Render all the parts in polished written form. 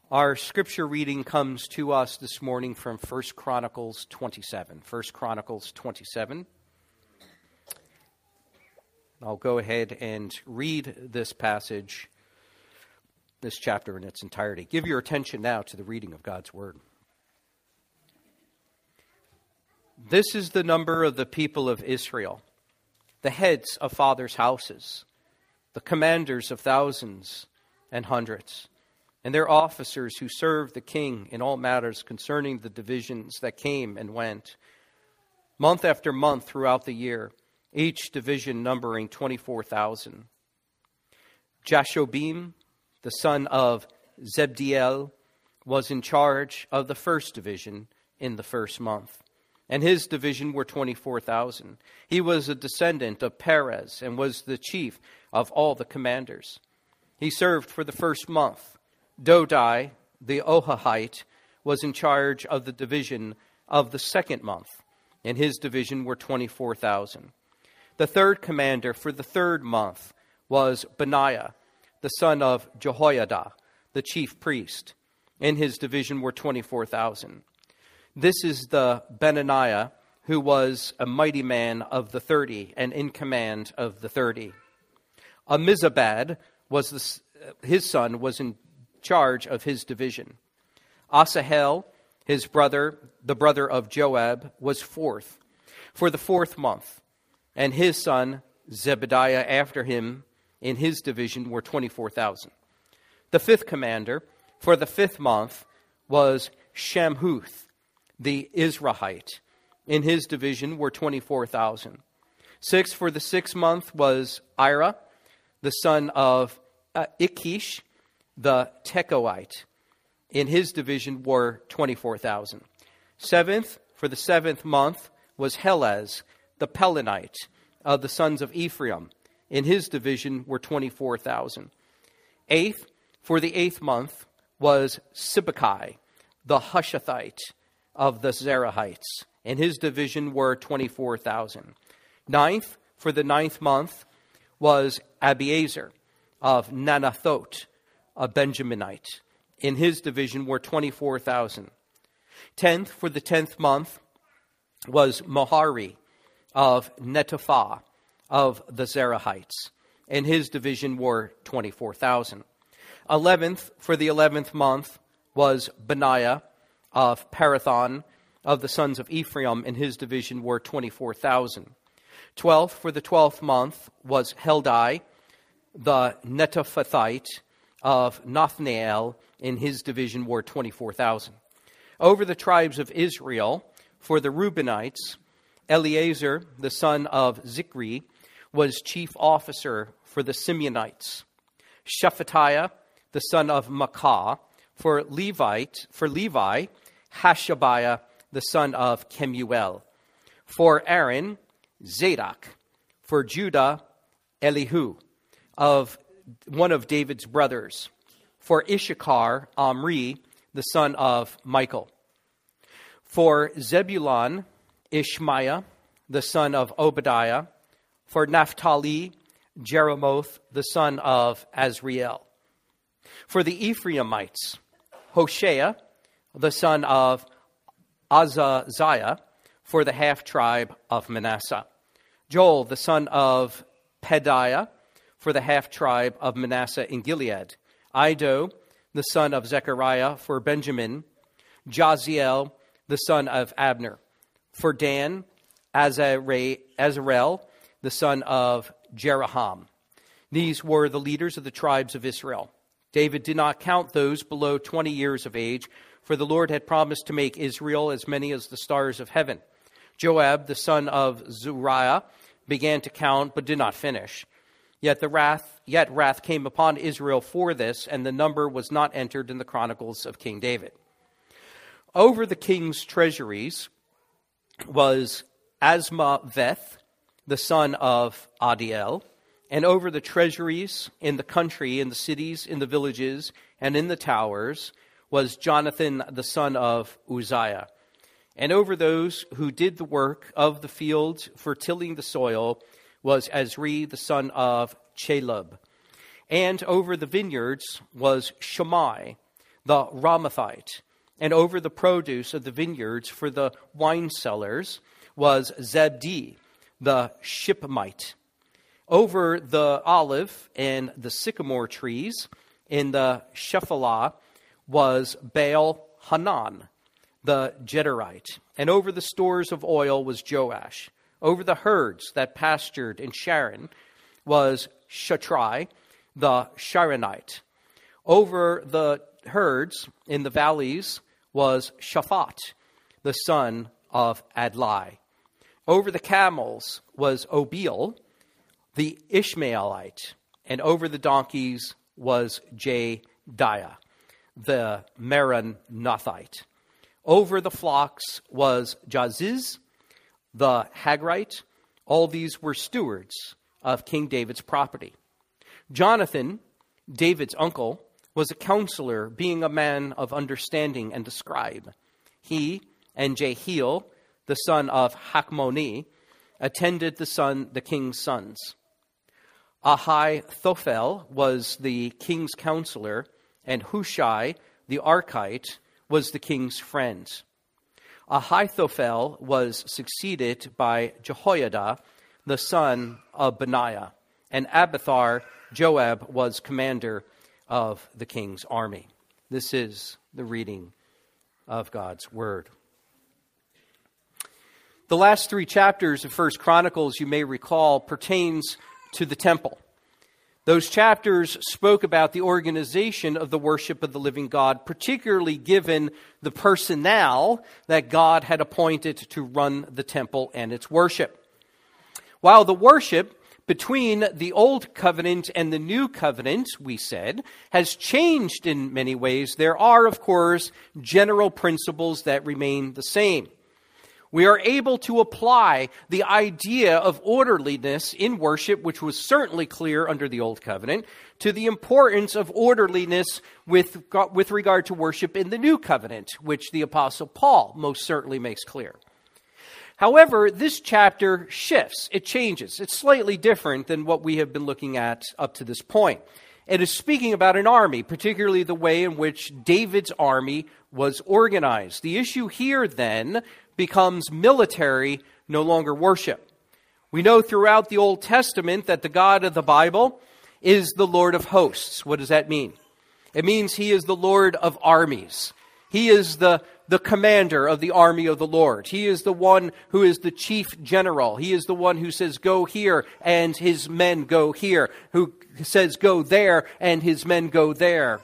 Our scripture reading comes to us this morning from 1 Chronicles 27. 1 Chronicles 27. I'll go ahead and read this passage, this chapter in its entirety. Give your attention now to the reading of God's Word. This is the number of the people of Israel, the heads of fathers' houses, the commanders of thousands and hundreds, and their officers who served the king in all matters concerning the divisions that came and went, month after month throughout the year, each division numbering 24,000. Jashobim, the son of Zebdiel, was in charge of the first division in the first month, and his division were 24,000. He was a descendant of Perez and was the chief of all the commanders. He served for the first month. Dodai, the Ohahite, was in charge of the division of the second month, and his division were 24,000. The third commander for the third month was Benaiah, the son of Jehoiada, the chief priest, and his division were 24,000. This is the Benaniah who was a mighty man of the 30 and in command of the 30. Amizabad was his son was in charge of his division. Asahel, his brother, the brother of Joab, was fourth for the fourth month, and his son Zebediah after him in his division were 24,000. The fifth commander for the fifth month was Shamhuth, the Israelite. In his division were 24,000. Sixth for the sixth month was Ira, the son of Ikish, the Tekoite. In his division were 24,000. Seventh for the seventh month was Helez, the Pelonite, of the sons of Ephraim. In his division were 24,000. Eighth for the eighth month was Sibbecai, the Hushathite, of the Zerahites. In his division were 24,000. Ninth for the ninth month was Abiezer of Nanathoth, a Benjaminite. In his division were 24,000. Tenth for the 10th month was Mohari of Netophah of the Zerahites. In his division were 24,000. 11th for the 11th month was Benaiah of Parathon of the sons of Ephraim. In his division were 24,000. 12th for the 12th month was Heldai, the Netophathite of Nathanael. In his division were 24,000. Over the tribes of Israel, for the Reubenites, Eleazar, the son of Zikri, was chief officer for the Simeonites. Shephatiah, the son of Makkah, for Levi, Hashabiah, the son of Kemuel. For Aaron, Zadok. For Judah, Elihu, of one of David's brothers. For Issachar, Omri, the son of Michael. For Zebulun, Ishmaiah, the son of Obadiah. For Naphtali, Jeremoth, the son of Azriel. For the Ephraimites, Hoshea, the son of Azaziah, for the half-tribe of Manasseh. Joel, the son of Pedaiah, for the half-tribe of Manasseh in Gilead. Iddo, the son of Zechariah, for Benjamin. Jaziel, the son of Abner. For Dan, Azarel, the son of Jeraham. These were the leaders of the tribes of Israel. David did not count those below 20 years of age, for the Lord had promised to make Israel as many as the stars of heaven. Joab, the son of Zeruiah, began to count, but did not finish. Yet wrath came upon Israel for this, and the number was not entered in the chronicles of King David. Over the king's treasuries was Asmaveth, the son of Adiel, and over the treasuries in the country, in the cities, in the villages, and in the towers was Jonathan, the son of Uzziah. And over those who did the work of the fields for tilling the soil was Azri, the son of Chalub. And over the vineyards was Shammai, the Ramathite. And over the produce of the vineyards for the wine cellars was Zabdi, the Shipmite. Over the olive and the sycamore trees in the Shephelah was Baal Hanan, the Jederite. And over the stores of oil was Joash. Over the herds that pastured in Sharon was Shatrai, the Sharonite. Over the herds in the valleys was Shaphat, the son of Adlai. Over the camels was Obil, the Ishmaelite. And over the donkeys was Jediah, the Meronothite. Over the flocks was Jaziz, the Hagrite. All these were stewards of King David's property. Jonathan, David's uncle, was a counselor, being a man of understanding and a scribe. He and Jehiel, the son of Hakmoni, attended the king's sons. Ahithophel was the king's counselor, and Hushai, the Archite, was the king's friend. Ahithophel was succeeded by Jehoiada, the son of Benaiah, and Abithar, Joab, was commander of the king's army. This is the reading of God's word. The last 3 chapters of 1 Chronicles, you may recall, pertains to the temple. Those chapters spoke about the organization of the worship of the living God, particularly given the personnel that God had appointed to run the temple and its worship. While the worship between the Old Covenant and the New Covenant, we said, has changed in many ways, there are, of course, general principles that remain the same. We are able to apply the idea of orderliness in worship, which was certainly clear under the Old Covenant, to the importance of orderliness with regard to worship in the New Covenant, which the Apostle Paul most certainly makes clear. However, this chapter shifts. It changes. It's slightly different than what we have been looking at up to this point. It is speaking about an army, particularly the way in which David's army was organized. The issue here, then, becomes military, no longer worship. We know throughout the Old Testament that the God of the Bible is the Lord of hosts. What does that mean? It means he is the Lord of armies. He is the commander of the army of the Lord. He is the one who is the chief general. He is the one who says, go here, and his men go here. Who says, go there, and his men go there.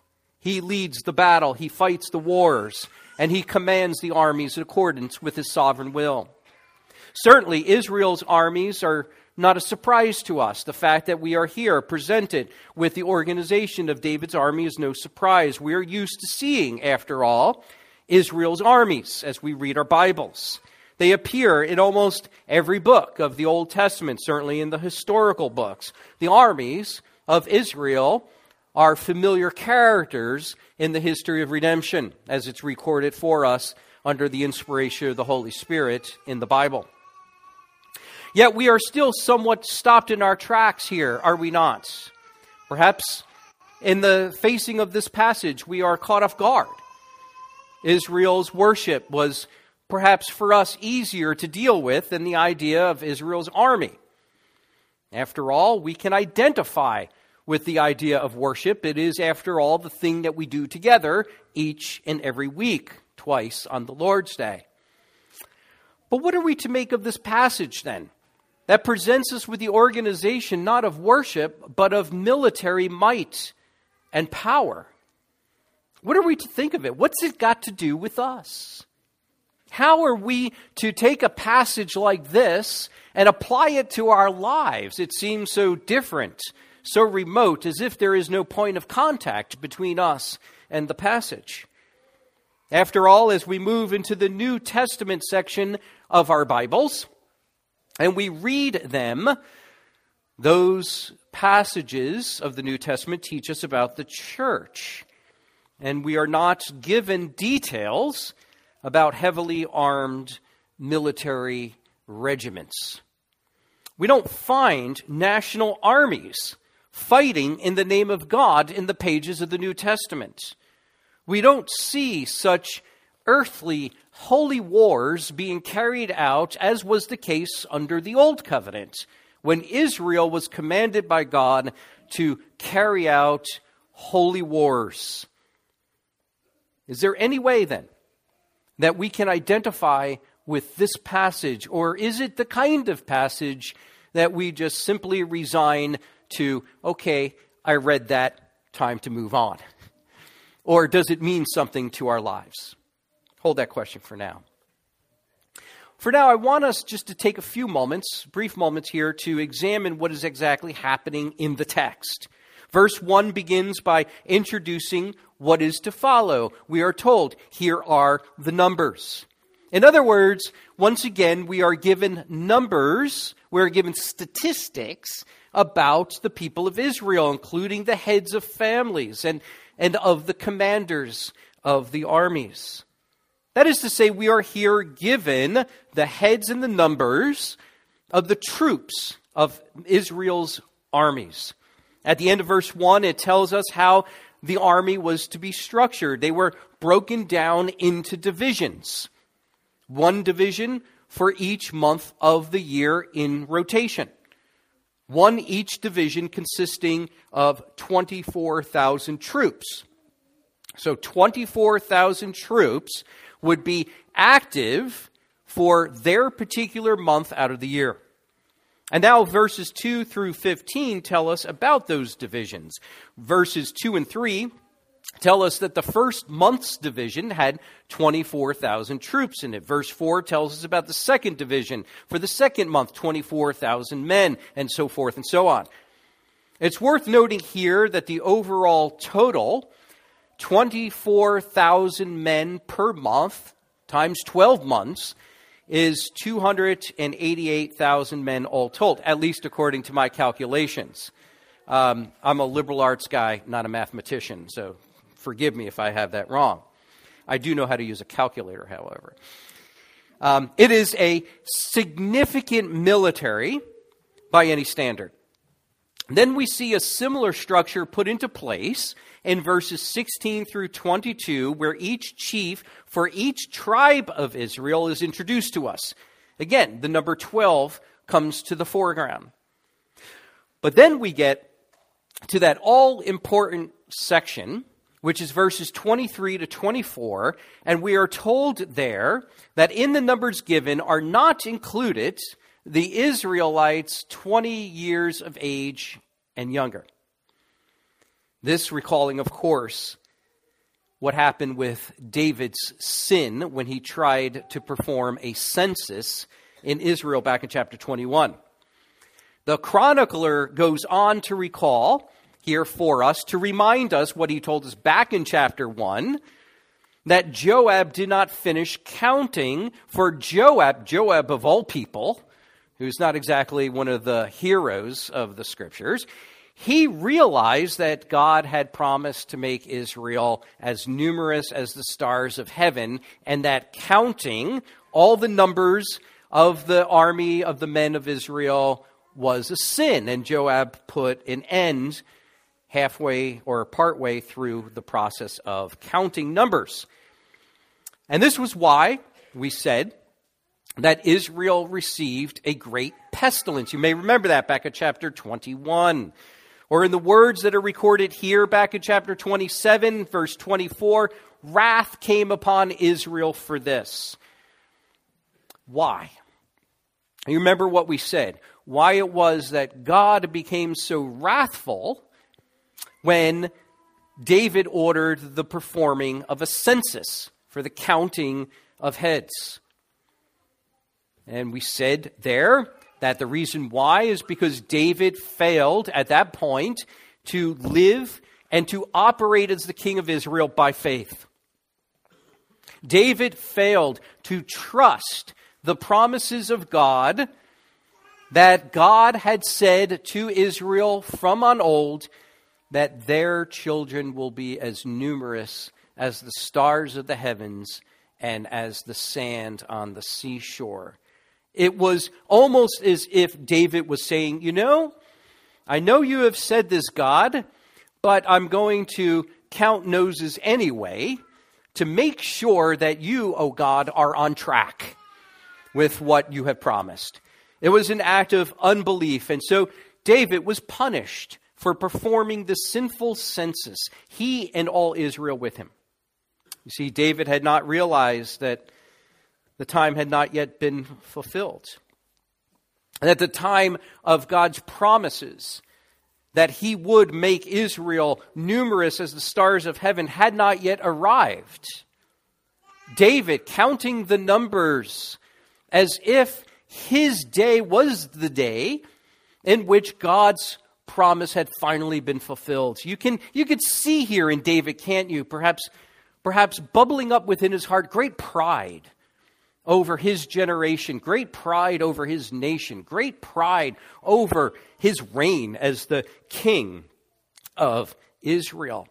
He leads the battle. He fights the wars. And he commands the armies in accordance with his sovereign will. Certainly, Israel's armies are not a surprise to us. The fact that we are here presented with the organization of David's army is no surprise. We are used to seeing, after all, Israel's armies as we read our Bibles. They appear in almost every book of the Old Testament, certainly in the historical books. The armies of Israel are familiar characters in the history of redemption, as it's recorded for us under the inspiration of the Holy Spirit in the Bible. Yet we are still somewhat stopped in our tracks here, are we not? Perhaps in the facing of this passage, we are caught off guard. Israel's worship was perhaps for us easier to deal with than the idea of Israel's army. After all, we can identify with the idea of worship. It is, after all, the thing that we do together each and every week, twice on the Lord's Day. But what are we to make of this passage then? That presents us with the organization not of worship, but of military might and power. What are we to think of it? What's it got to do with us? How are we to take a passage like this and apply it to our lives? It seems so different, so remote, as if there is no point of contact between us and the passage. After all, as we move into the New Testament section of our Bibles, and we read them, those passages of the New Testament teach us about the church. And we are not given details about heavily armed military regiments. We don't find national armies fighting in the name of God in the pages of the New Testament. We don't see such earthly holy wars being carried out as was the case under the Old Covenant, when Israel was commanded by God to carry out holy wars. Is there any way then that we can identify with this passage, or is it the kind of passage that we just simply resign to, okay, I read that, time to move on? Or does it mean something to our lives? Hold that question for now. For now, I want us just to take a few moments, brief moments here, to examine what is exactly happening in the text. Verse 1 begins by introducing what is to follow. We are told, here are the numbers. In other words, once again, we are given numbers, we are given statistics about the people of Israel, including the heads of families and of the commanders of the armies. That is to say, we are here given the heads and the numbers of the troops of Israel's armies. At the end of verse 1, it tells us how the army was to be structured. They were broken down into divisions. One division for each month of the year in rotation. One each division consisting of 24,000 troops. So 24,000 troops would be active for their particular month out of the year. And now verses 2 through 15 tell us about those divisions. Verses 2 and 3 tell us that the first month's division had 24,000 troops in it. Verse 4 tells us about the second division for the second month, 24,000 men, and so forth and so on. It's worth noting here that the overall total, 24,000 men per month times 12 months, is 288,000 men all told, at least according to my calculations. I'm a liberal arts guy, not a mathematician, so forgive me if I have that wrong. I do know how to use a calculator, however. It is a significant military by any standard. Then we see a similar structure put into place in verses 16 through 22, where each chief for each tribe of Israel is introduced to us. Again, the number 12 comes to the foreground. But then we get to that all-important section, which is verses 23 to 24, and we are told there that in the numbers given are not included the Israelites 20 years of age and younger. This recalling, of course, what happened with David's sin when he tried to perform a census in Israel back in chapter 21. The chronicler goes on to recall here for us, to remind us what he told us back in chapter 1, that Joab did not finish counting. For Joab of all people, who's not exactly one of the heroes of the scriptures, he realized that God had promised to make Israel as numerous as the stars of heaven, and that counting all the numbers of the army of the men of Israel was a sin. And Joab put an end halfway or partway through the process of counting numbers. And this was why we said that Israel received a great pestilence. You may remember that back at chapter 21. Or in the words that are recorded here back in chapter 27, verse 24, wrath came upon Israel for this. Why? You remember what we said. Why it was that God became so wrathful when David ordered the performing of a census for the counting of heads. And we said there that the reason why is because David failed at that point to live and to operate as the king of Israel by faith. David failed to trust the promises of God that God had said to Israel from on old, that their children will be as numerous as the stars of the heavens and as the sand on the seashore. It was almost as if David was saying, I know you have said this, God, but I'm going to count noses anyway to make sure that you, O God, are on track with what you have promised. It was an act of unbelief, and so David was punished for performing the sinful census, he and all Israel with him. You see, David had not realized that the time had not yet been fulfilled. And at the time of God's promises that he would make Israel numerous as the stars of heaven had not yet arrived. David counting the numbers as if his day was the day in which God's promise had finally been fulfilled. You could see here in David, can't you? Perhaps bubbling up within his heart great pride over his generation, great pride over his nation, great pride over his reign as the king of Israel.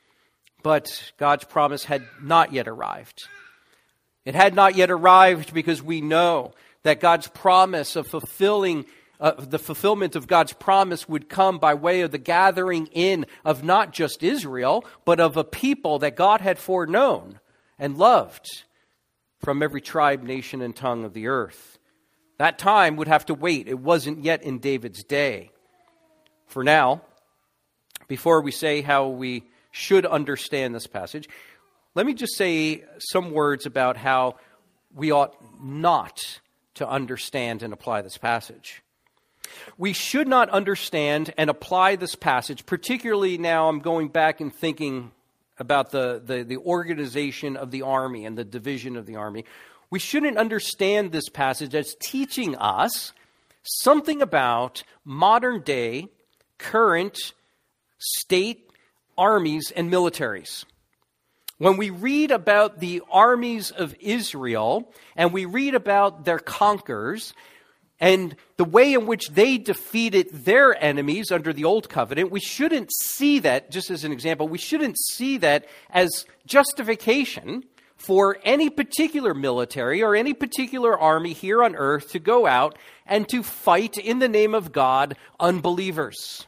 But God's promise had not yet arrived. It had not yet arrived because we know that God's promise of the fulfillment of God's promise would come by way of the gathering in of not just Israel, but of a people that God had foreknown and loved from every tribe, nation, and tongue of the earth. That time would have to wait. It wasn't yet in David's day. For now, before we say how we should understand this passage, let me just say some words about how we ought not to understand and apply this passage. We should not understand and apply this passage, particularly now I'm going back and thinking about the organization of the army and the division of the army. We shouldn't understand this passage as teaching us something about modern day, current state armies and militaries. When we read about the armies of Israel and we read about their conquerors and the way in which they defeated their enemies under the Old Covenant, we shouldn't see that, just as an example, we shouldn't see that as justification for any particular military or any particular army here on earth to go out and to fight in the name of God unbelievers.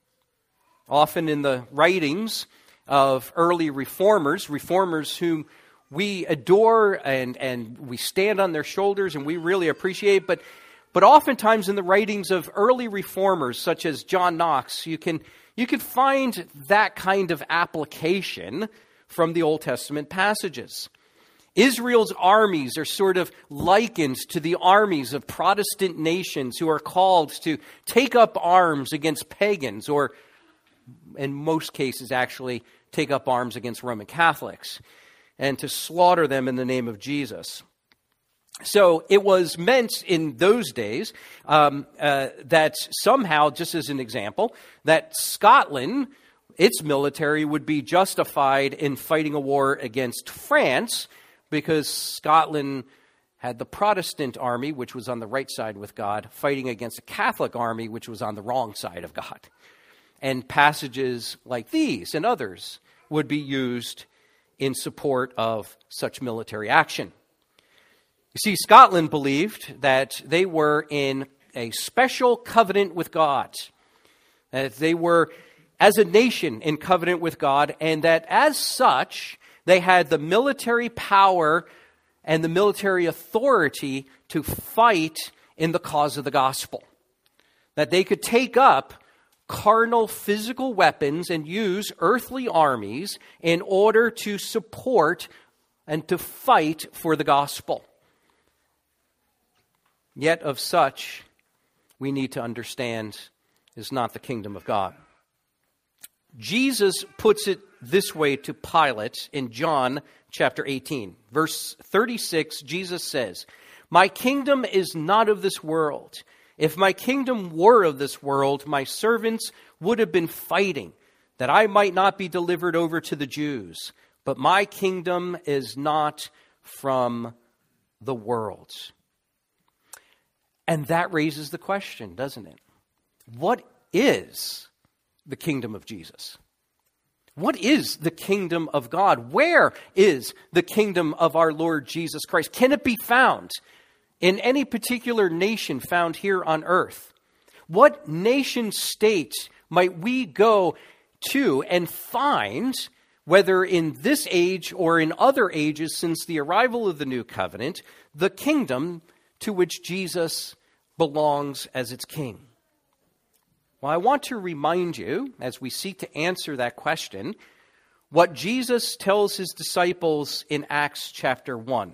Often in the writings of early reformers whom we adore and we stand on their shoulders and we really appreciate, but oftentimes in the writings of early reformers, such as John Knox, you can find that kind of application from the Old Testament passages. Israel's armies are sort of likened to the armies of Protestant nations who are called to take up arms against pagans, or in most cases actually take up arms against Roman Catholics, and to slaughter them in the name of Jesus. So it was meant in those days that somehow, just as an example, that Scotland, its military, would be justified in fighting a war against France because Scotland had the Protestant army, which was on the right side with God, fighting against a Catholic army, which was on the wrong side of God. And passages like these and others would be used in support of such military action. You see, Scotland believed that they were in a special covenant with God, that they were, as a nation, in covenant with God, and that as such, they had the military power and the military authority to fight in the cause of the gospel. That they could take up carnal physical weapons and use earthly armies in order to support and to fight for the gospel. Yet of such, we need to understand, is not the kingdom of God. Jesus puts it this way to Pilate in John chapter 18. Verse 36, Jesus says, "My kingdom is not of this world. If my kingdom were of this world, my servants would have been fighting, that I might not be delivered over to the Jews. But my kingdom is not from the world." And that raises the question, doesn't it? What is the kingdom of Jesus? What is the kingdom of God? Where is the kingdom of our Lord Jesus Christ? Can it be found in any particular nation found here on earth? What nation state might we go to and find whether in this age or in other ages since the arrival of the new covenant, the kingdom to which Jesus belongs as its king? Well, I want to remind you, as we seek to answer that question, what Jesus tells his disciples in Acts chapter 1.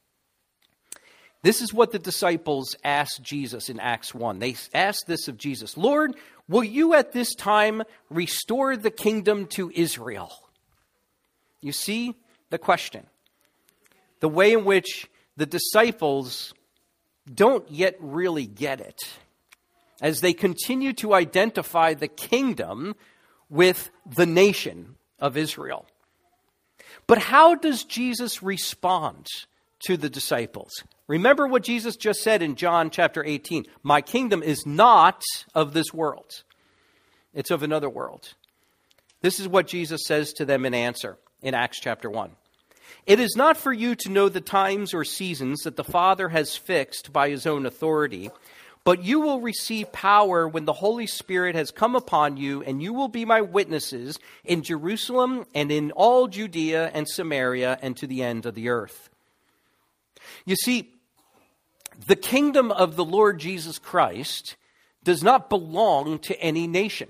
This is what the disciples asked Jesus in Acts 1. They asked this of Jesus: Lord, will you at this time restore the kingdom to Israel? You see the question. The way in which the disciples don't yet really get it, as they continue to identify the kingdom with the nation of Israel. But how does Jesus respond to the disciples? Remember what Jesus just said in John chapter 18. My kingdom is not of this world. It's of another world. This is what Jesus says to them in answer in Acts chapter 1. It is not for you to know the times or seasons that the Father has fixed by his own authority, but you will receive power when the Holy Spirit has come upon you, and you will be my witnesses in Jerusalem and in all Judea and Samaria and to the end of the earth. You see, the kingdom of the Lord Jesus Christ does not belong to any nation,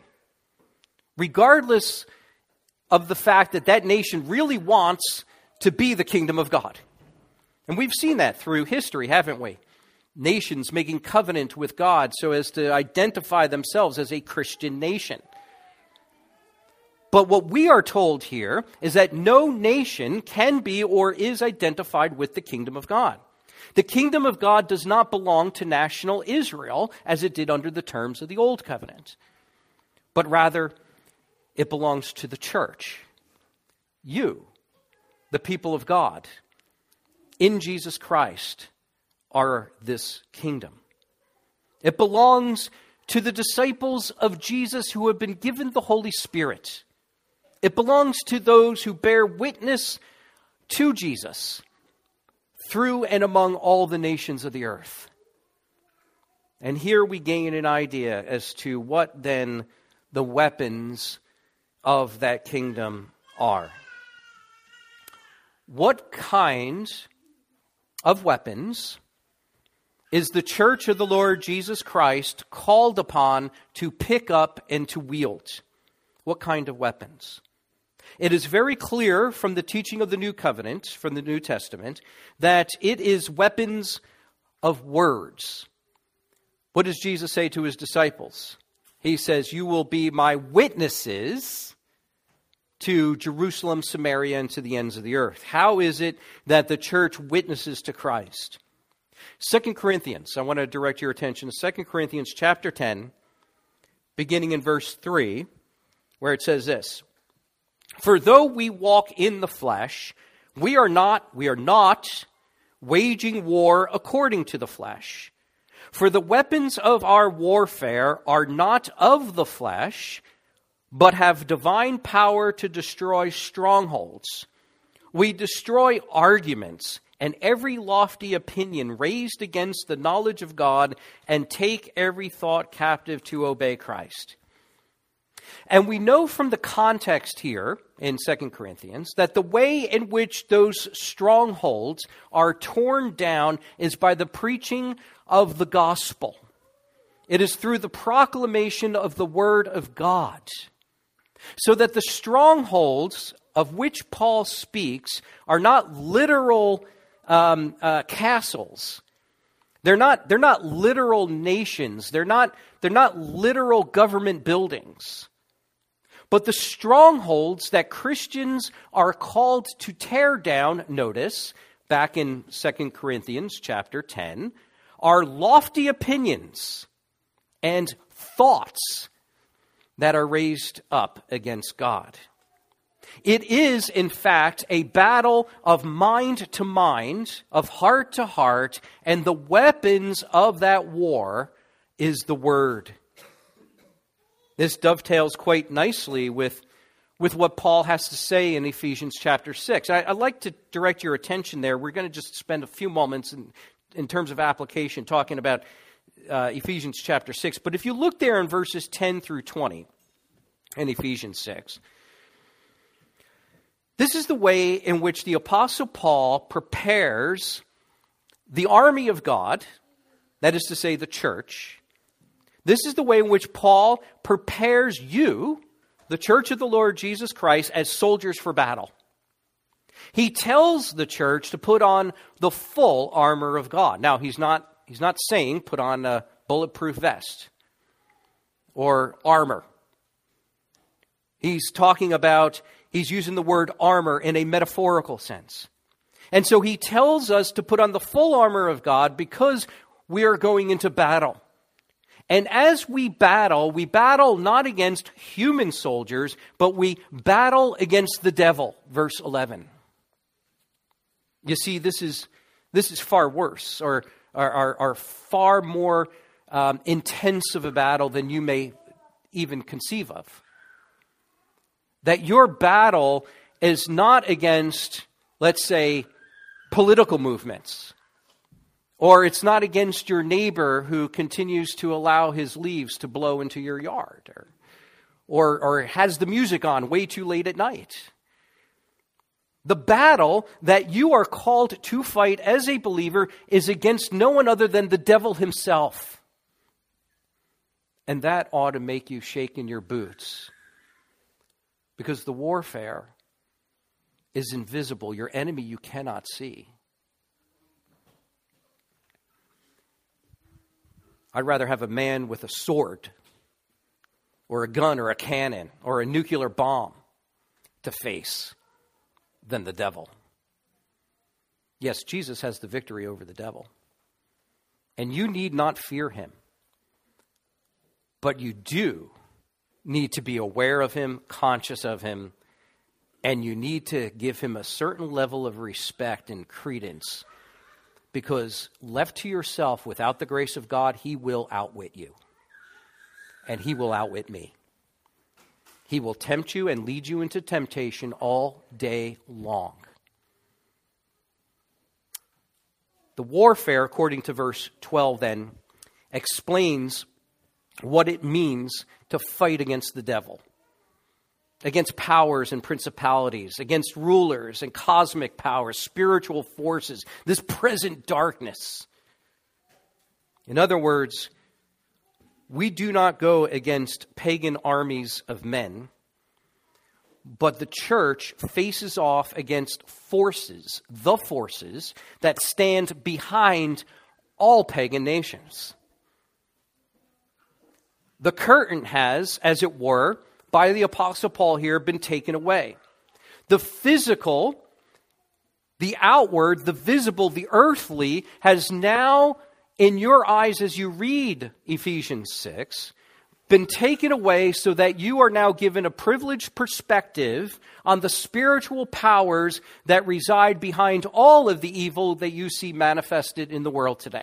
regardless of the fact that that nation really wants to be the kingdom of God. And we've seen that through history, haven't we? Nations making covenant with God so as to identify themselves as a Christian nation. But what we are told here is that no nation can be or is identified with the kingdom of God. The kingdom of God does not belong to national Israel as it did under the terms of the Old Covenant, but rather it belongs to the church. You, the people of God, in Jesus Christ, are this kingdom. It belongs to the disciples of Jesus who have been given the Holy Spirit. It belongs to those who bear witness to Jesus through and among all the nations of the earth. And here we gain an idea as to what then the weapons of that kingdom are. What kind of weapons is the church of the Lord Jesus Christ called upon to pick up and to wield? What kind of weapons? It is very clear from the teaching of the New Covenant, from the New Testament, that it is weapons of words. What does Jesus say to his disciples? He says, you will be my witnesses to Jerusalem, Samaria, and to the ends of the earth. How is it that the church witnesses to Christ? 2 Corinthians, I want to direct your attention to 2 Corinthians chapter 10, beginning in verse 3, where it says this: For though we walk in the flesh, we are not waging war according to the flesh. For the weapons of our warfare are not of the flesh, but have divine power to destroy strongholds. We destroy arguments and every lofty opinion raised against the knowledge of God, and take every thought captive to obey Christ. And we know from the context here in 2 Corinthians that the way in which those strongholds are torn down is by the preaching of the gospel. It is through the proclamation of the word of God. So that the strongholds of which Paul speaks are not literal castles. They're not literal nations. They're not literal government buildings. But the strongholds that Christians are called to tear down, notice, back in 2 Corinthians chapter 10, are lofty opinions and thoughts that are raised up against God. It is, in fact, a battle of mind to mind, of heart to heart, and the weapons of that war is the word. This dovetails quite nicely with what Paul has to say in Ephesians chapter 6. I'd like to direct your attention there. We're going to just spend a few moments in terms of application talking about Ephesians chapter 6. But if you look there in verses 10 through 20 in Ephesians 6, This is the way in which the Apostle Paul prepares the army of God, that is to say, the church. This is the way in which Paul prepares you, the church of the Lord Jesus Christ, as soldiers for battle. He tells the church to put on the full armor of God. Now, he's not saying put on a bulletproof vest or armor. He's using the word armor in a metaphorical sense. And so he tells us to put on the full armor of God because we are going into battle. And as we battle not against human soldiers, but we battle against the devil, verse 11. You see, this is far worse, or far more intense of a battle than you may even conceive of. That your battle is not against, let's say, political movements. Or it's not against your neighbor who continues to allow his leaves to blow into your yard. Or has the music on way too late at night. The battle that you are called to fight as a believer is against no one other than the devil himself. And that ought to make you shake in your boots. Because the warfare is invisible. Your enemy you cannot see. I'd rather have a man with a sword or a gun or a cannon or a nuclear bomb to face than the devil. Yes, Jesus has the victory over the devil. And you need not fear him. But you do need to be aware of him, conscious of him, and you need to give him a certain level of respect and credence, because left to yourself without the grace of God, he will outwit you. And he will outwit me. He will tempt you and lead you into temptation all day long. The warfare, according to verse 12 then, explains what it means to fight against the devil, against powers and principalities, against rulers and cosmic powers, spiritual forces, this present darkness. In other words, we do not go against pagan armies of men, but the church faces off against forces, the forces that stand behind all pagan nations. The curtain has, as it were, by the Apostle Paul here, been taken away. The physical, the outward, the visible, the earthly has now, in your eyes as you read Ephesians 6, been taken away so that you are now given a privileged perspective on the spiritual powers that reside behind all of the evil that you see manifested in the world today.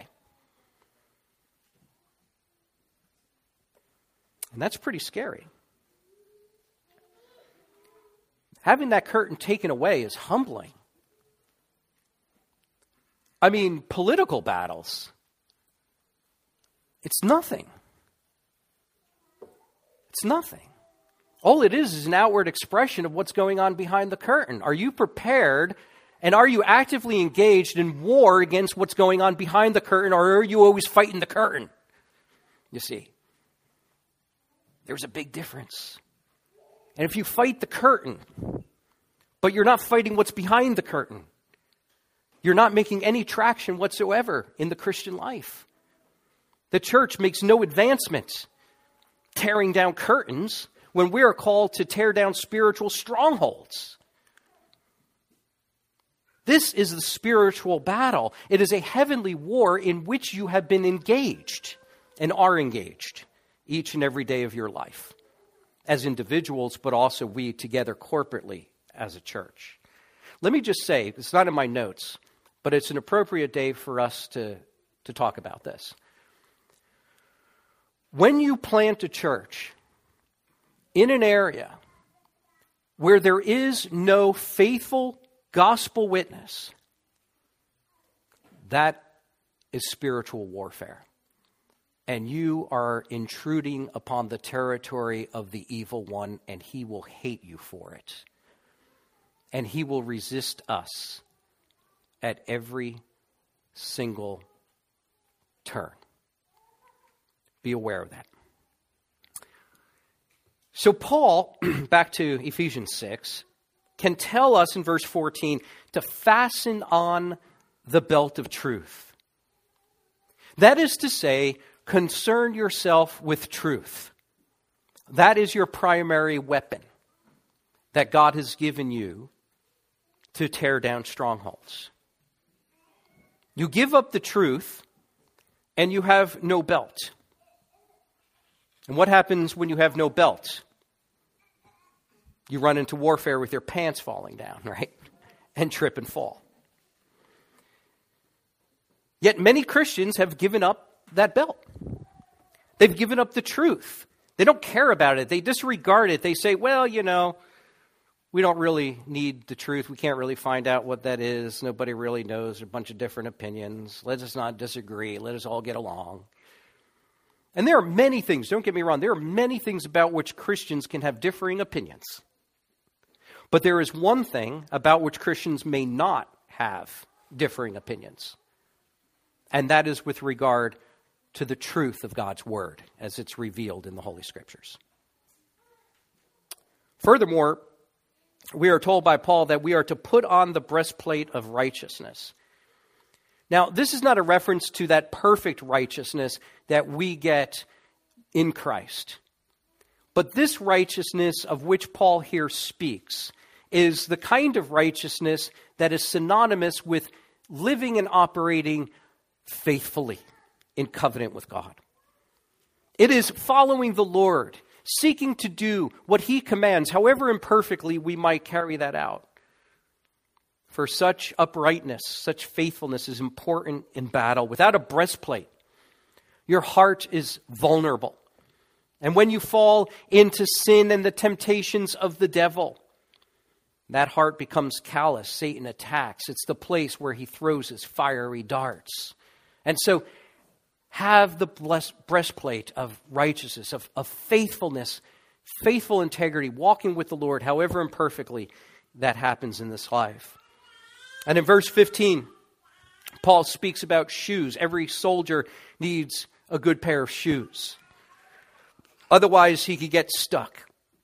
And that's pretty scary. Having that curtain taken away is humbling. I mean, political battles, it's nothing. It's nothing. All it is an outward expression of what's going on behind the curtain. Are you prepared and are you actively engaged in war against what's going on behind the curtain, or are you always fighting the curtain? You see, there's a big difference. And if you fight the curtain, but you're not fighting what's behind the curtain, you're not making any traction whatsoever in the Christian life. The church makes no advancement tearing down curtains when we are called to tear down spiritual strongholds. This is the spiritual battle. It is a heavenly war in which you have been engaged and are engaged each and every day of your life as individuals, but also we together corporately as a church. Let me just say, it's not in my notes, but it's an appropriate day for us to talk about this. When you plant a church in an area where there is no faithful gospel witness, that is spiritual warfare. And you are intruding upon the territory of the evil one, and he will hate you for it. and he will resist us at every single turn. Be aware of that. So Paul, back to Ephesians 6, can tell us in verse 14 to fasten on the belt of truth. That is to say, concern yourself with truth. That is your primary weapon that God has given you to tear down strongholds. You give up the truth and you have no belt. And what happens when you have no belt? You run into warfare with your pants falling down, right? And trip and fall. Yet many Christians have given up that belt. They've given up the truth. They don't care about it. They disregard it. They say, well, we don't really need the truth. We can't really find out what that is. Nobody really knows. There are a bunch of different opinions. Let us not disagree. Let us all get along. And there are many things, don't get me wrong, there are many things about which Christians can have differing opinions. But there is one thing about which Christians may not have differing opinions. And that is with regard to the truth of God's word as it's revealed in the Holy Scriptures. Furthermore, we are told by Paul that we are to put on the breastplate of righteousness. Now, this is not a reference to that perfect righteousness that we get in Christ. But this righteousness of which Paul here speaks is the kind of righteousness that is synonymous with living and operating faithfully in covenant with God. It is following the Lord, seeking to do what he commands, however imperfectly we might carry that out. For such uprightness, such faithfulness is important in battle. Without a breastplate, your heart is vulnerable. And when you fall into sin and the temptations of the devil, that heart becomes callous. Satan attacks. It's the place where he throws his fiery darts. And so have the breastplate of righteousness, of faithfulness, faithful integrity, walking with the Lord, however imperfectly that happens in this life. And in verse 15, Paul speaks about shoes. Every soldier needs a good pair of shoes. Otherwise, he could get stuck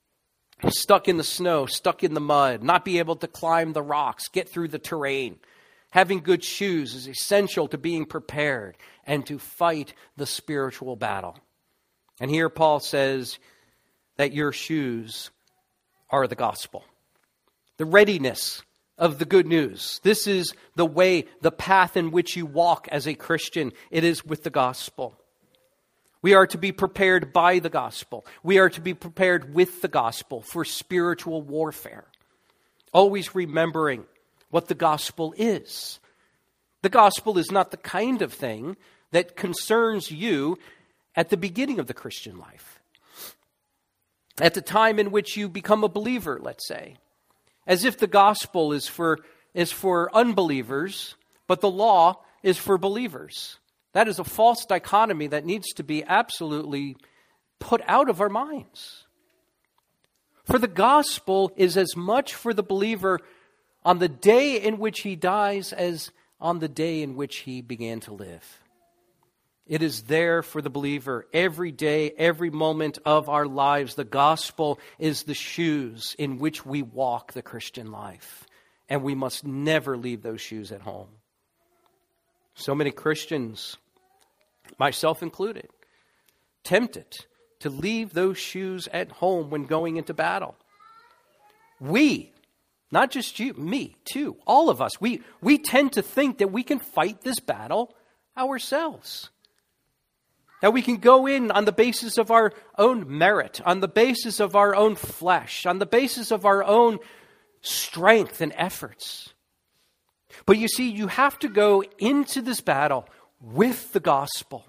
in the snow, stuck in the mud, not be able to climb the rocks, get through the terrain. Having good shoes is essential to being prepared and to fight the spiritual battle. And here Paul says that your shoes are the gospel. The readiness of the good news. This is the way, the path in which you walk as a Christian. It is with the gospel. We are to be prepared by the gospel. We are to be prepared with the gospel for spiritual warfare. Always remembering what the gospel is. The gospel is not the kind of thing that concerns you at the beginning of the Christian life. At the time in which you become a believer, let's say. As if the gospel is for unbelievers, but the law is for believers. That is a false dichotomy that needs to be absolutely put out of our minds. For the gospel is as much for the believer on the day in which he dies as on the day in which he began to live. It is there for the believer every day, every moment of our lives. The gospel is the shoes in which we walk the Christian life. And we must never leave those shoes at home. So many Christians, myself included, tempted to leave those shoes at home when going into battle. We, not just you, me too, all of us, we tend to think that we can fight this battle ourselves. That we can go in on the basis of our own merit, on the basis of our own flesh, on the basis of our own strength and efforts. But you see, you have to go into this battle with the gospel.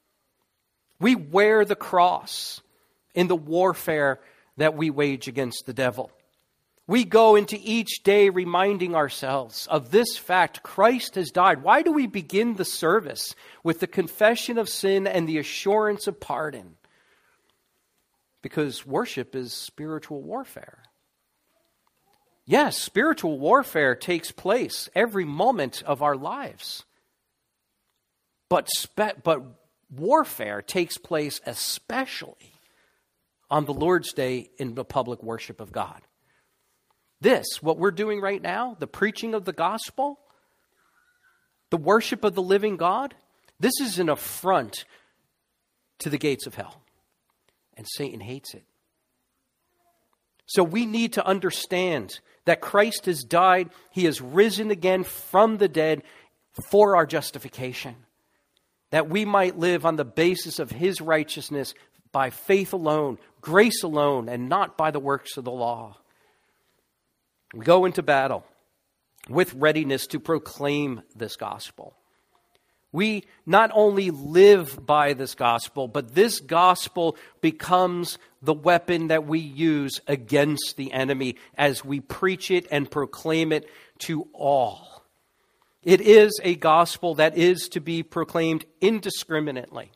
We wear the cross in the warfare that we wage against the devil. We go into each day reminding ourselves of this fact: Christ has died. Why do we begin the service with the confession of sin and the assurance of pardon? Because worship is spiritual warfare. Yes, spiritual warfare takes place every moment of our lives. But warfare takes place especially on the Lord's Day in the public worship of God. What we're doing right now, the preaching of the gospel, the worship of the living God, this is an affront to the gates of hell. And Satan hates it. So we need to understand that Christ has died. He has risen again from the dead for our justification. That we might live on the basis of his righteousness by faith alone, grace alone, and not by the works of the law. We go into battle with readiness to proclaim this gospel. We not only live by this gospel, but this gospel becomes the weapon that we use against the enemy as we preach it and proclaim it to all. It is a gospel that is to be proclaimed indiscriminately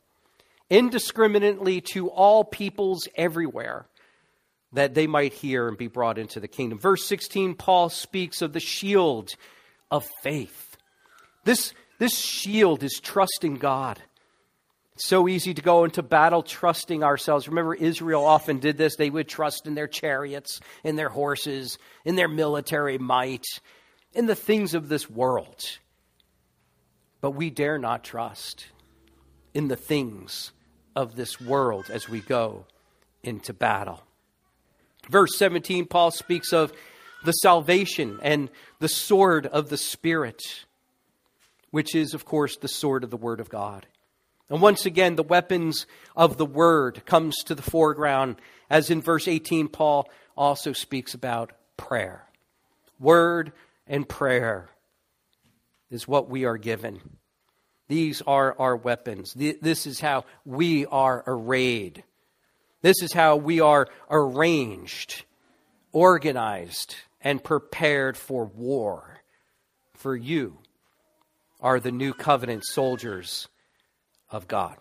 to all peoples everywhere, that they might hear and be brought into the kingdom. Verse 16, Paul speaks of the shield of faith. This shield is trusting God. It's so easy to go into battle trusting ourselves. Remember, Israel often did this. They would trust in their chariots, in their horses, in their military might, in the things of this world. But we dare not trust in the things of this world as we go into battle. Verse 17, Paul speaks of the salvation and the sword of the Spirit, which is, of course, the sword of the Word of God. And once again, the weapons of the Word comes to the foreground, as in verse 18, Paul also speaks about prayer. Word and prayer is what we are given. These are our weapons. This is how we are arrayed. This is how we are arranged, organized, and prepared for war. For you are the new covenant soldiers of God.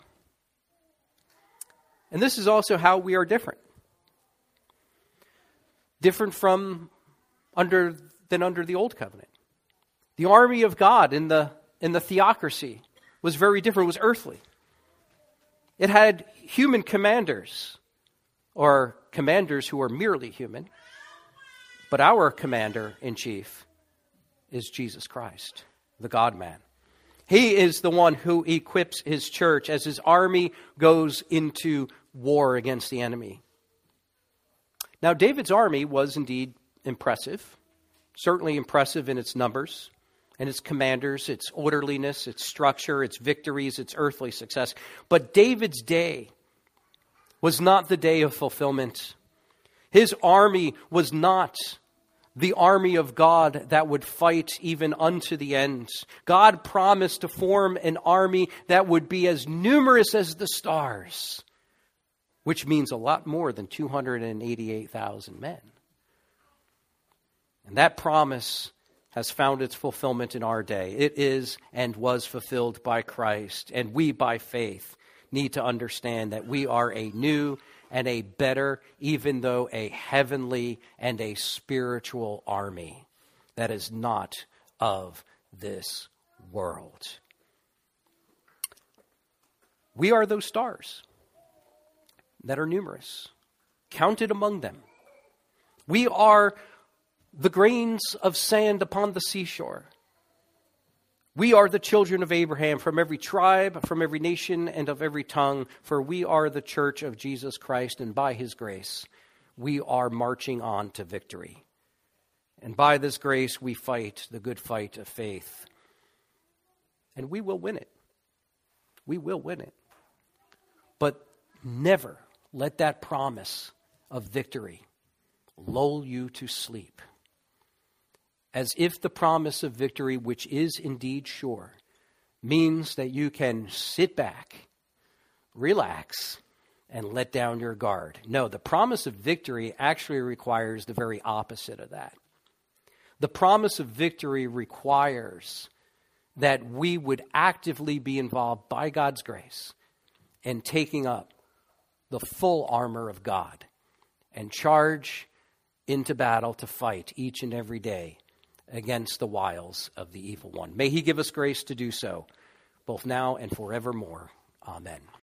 And this is also how we are different. Different from under the old covenant. The army of God in the theocracy was very different. It was earthly. It had human commanders, or commanders who are merely human. But our commander-in-chief is Jesus Christ, the God-man. He is the one who equips his church as his army goes into war against the enemy. Now, David's army was indeed impressive, certainly impressive in its numbers and its commanders, its orderliness, its structure, its victories, its earthly success. But David's day was not the day of fulfillment. His army was not the army of God that would fight even unto the end. God promised to form an army that would be as numerous as the stars, which means a lot more than 288,000 men. And that promise has found its fulfillment in our day. It is and was fulfilled by Christ, and we by faith need to understand that we are a new and a better, even though a heavenly and a spiritual army that is not of this world. We are those stars that are numerous, counted among them. We are the grains of sand upon the seashore. We are the children of Abraham, from every tribe, from every nation, and of every tongue, for we are the church of Jesus Christ, and by his grace we are marching on to victory. And by this grace we fight the good fight of faith. And we will win it. We will win it. But never let that promise of victory lull you to sleep, as if the promise of victory, which is indeed sure, means that you can sit back, relax, and let down your guard. No, the promise of victory actually requires the very opposite of that. The promise of victory requires that we would actively be involved by God's grace in taking up the full armor of God and charge into battle to fight each and every day against the wiles of the evil one. May he give us grace to do so, both now and forevermore. Amen.